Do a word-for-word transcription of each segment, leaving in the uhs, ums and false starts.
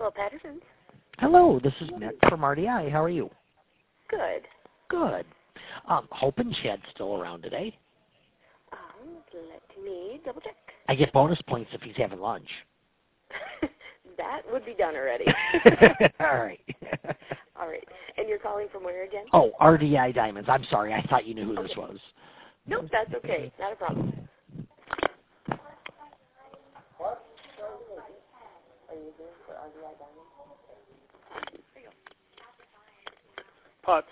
Hello, Patterson. Hello, this is Nick from R D I. How are you? Good. Good. Um, hoping Chad's still around today. Um, let me double check. I get bonus points if he's having lunch. That would be done already. All right. All right. And you're calling from where again? Oh, R D I Diamonds. I'm sorry. I thought you knew who okay. this was. Nope, that's okay. Not a problem. What? Are you here for R D I Diamonds? Putts.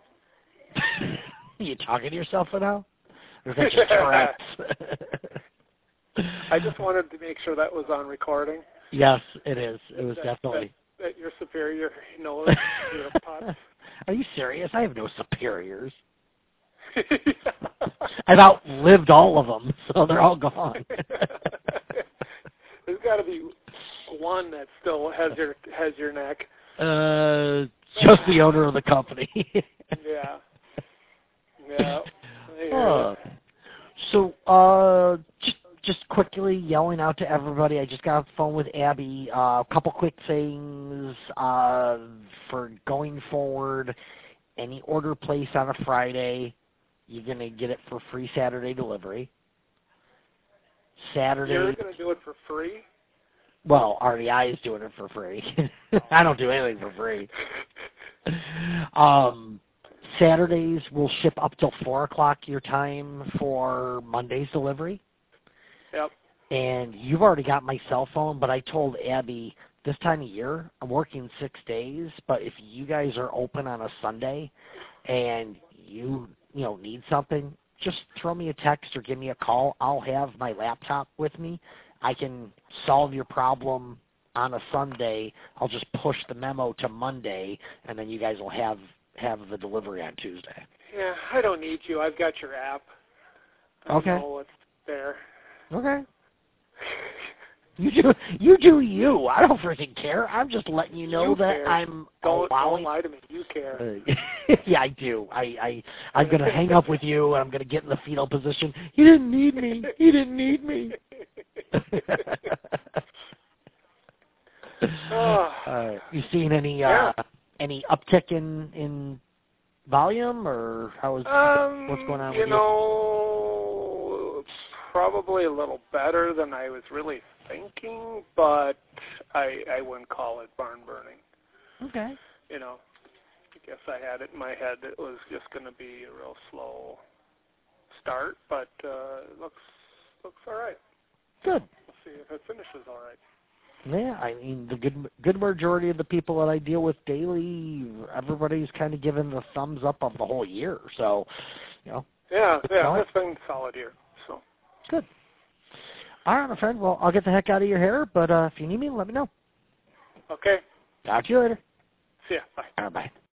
You talking to yourself now? Or is that just threats? I just wanted to make sure that was on recording. Yes, it is. It was that, definitely. That, that your superior knows your putts. Are you serious? I have no superiors. I've outlived all of them, so they're all gone. There's got to be one that still has your has your neck. Uh, just the owner of the company. Yeah. Yeah. Uh, so, uh, just just quickly yelling out to everybody. I just got off the phone with Abby. Uh, a couple quick things uh, for going forward. Any order placed on a Friday, you're gonna get it for free Saturday delivery. Saturday. You're gonna do it for free? Well, R D I is doing it for free. I don't do anything for free. Um, Saturdays will ship up till four o'clock your time for Monday's delivery. Yep. And you've already got my cell phone, but I told Abby this time of year I'm working six days. But if you guys are open on a Sunday and you you know need something, just throw me a text or give me a call. I'll have my laptop with me. I can solve your problem on a Sunday. I'll just push the memo to Monday, and then you guys will have have the delivery on Tuesday. Yeah, I don't need you. I've got your app. I Okay. know what's there. Okay. You do you do you. I don't freaking care. I'm just letting you know you that care. I'm don't, allowing. Don't lie to me. You care. Uh, yeah, I do. I, I I'm gonna hang up with you, and I'm gonna get in the fetal position. He didn't need me. He didn't need me. Oh. uh, you seen any yeah. uh, any uptick in in volume, or how is um, what's going on you with you? know, probably a little better than I was really thinking, but I I wouldn't call it barn burning. Okay. You know, I guess I had it in my head that it was just going to be a real slow start, but uh, it looks looks all right. Good. We'll see if it finishes all right. Yeah, I mean the good good majority of the people that I deal with daily, everybody's kind of given the thumbs up of the whole year. So, you know. Yeah, yeah, going. it's been solid here. So good. All right, my friend. Well, I'll get the heck out of your hair, but uh, if you need me, let me know. Okay. Talk to you later. See ya. Bye. All right, bye.